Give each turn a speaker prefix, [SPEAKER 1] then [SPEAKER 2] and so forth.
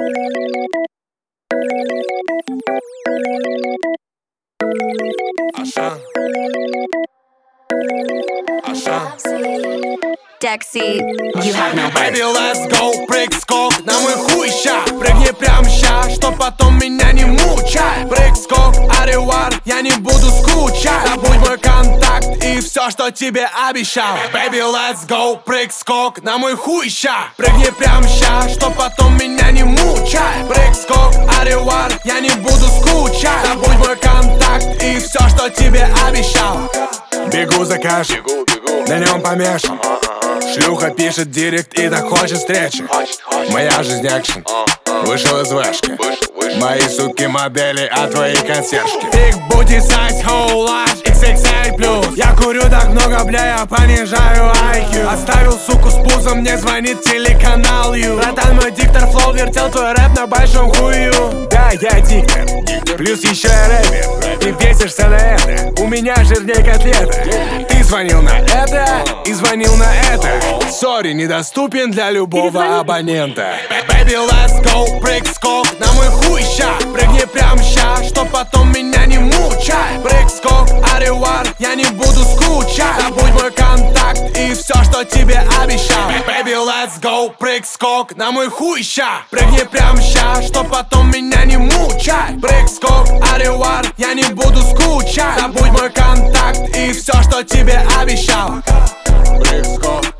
[SPEAKER 1] Dexy, you have no heart.
[SPEAKER 2] Baby, let's go, прыг-скок на мой хуй ща. Прыгни прям ща, чтоб потом меня не мучай. Прыг-скок, аривар, я не буду скучать. Забудь мой контакт и все, что тебе обещал. Baby, let's go, прыг-скок на мой хуй ща. Прыгни прям ща, чтоб потом меня не мучай. Прыг-скок, аривар, я не буду скучать. Забудь мой контакт и все, что тебе обещал. Бегу за кэш, на нем помешан. Шлюха пишет директ и так хочет встречи. Моя жизнь экшен, вышел из вешки. Мои сутки модели, а твои консьержки. Big booty size, whole large, XXL+. Я курю так много, бля, я понижаю IQ. Оставил суку с пузом, мне звонит телеканал Ю. Братан, мой диктор флоу вертел твой рэп на большом хую. Да, я диктор, плюс еще и рэпер. Ты бесишься на это, у меня жирнее котлета. Ты звонил на это и звонил на это. Сори, недоступен для любого абонента. Baby, let's go, прыг-скок на мой хуй ща. Прыгни прям ща, чтоб потом меня не мучай. Прыг-скок, аривар, я не буду скучать. Забудь мой контакт и все, что тебе обещал. Baby, let's go, прыг-скок на мой хуй ща. Прыгни прям ща, чтоб потом меня не мучай. Прыг-скок, аривар, я не буду скучать. Забудь мой контакт и все, что тебе обещал. Прыг-скок.